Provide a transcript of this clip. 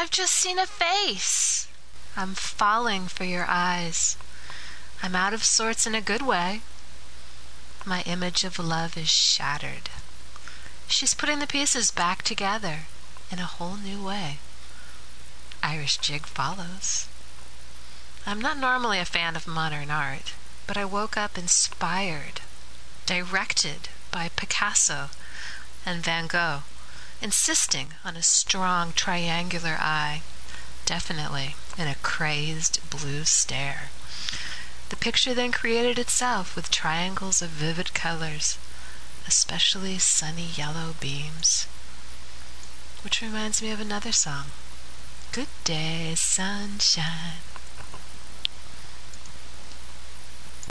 I've just seen a face. I'm falling for your eyes. I'm out of sorts in a good way. My image of love is shattered. She's putting the pieces back together in a whole new way. Irish jig follows. I'm not normally a fan of modern art, but I woke up inspired, directed by Picasso and Van Gogh, insisting on a strong triangular eye, definitely in a crazed blue stare. The picture then created itself with triangles of vivid colors, especially sunny yellow beams. Which reminds me of another song. Good day, sunshine.